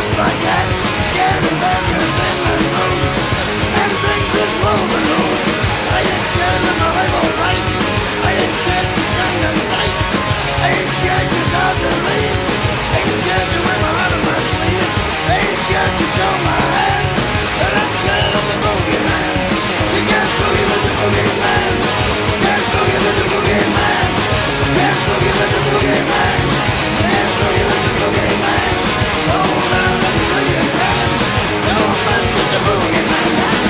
lost my cats, scared of everything that moves, and things that move and move. I ain't scared of my life all right. I ain't scared to stand and fight. I ain't scared to start to leave. Ain't scared to wear my heart on my sleeve. Ain't scared to show my hand. But I'm scared of the boogeyman. You can't boogie with the boogeyman. Can't boogie with the boogeyman. Can't boogie with the boogeyman. Can't boogie with the boogeyman. Hold on, let me tell you, man. Don't mess with the boogeyman.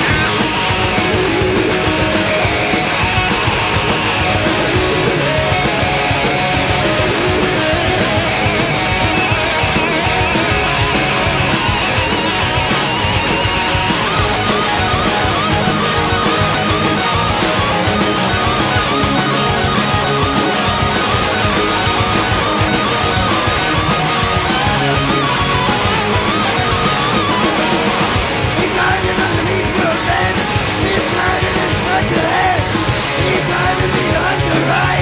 He's hiding underneath your bed. He's hiding inside your head. He's hiding behind your eyes.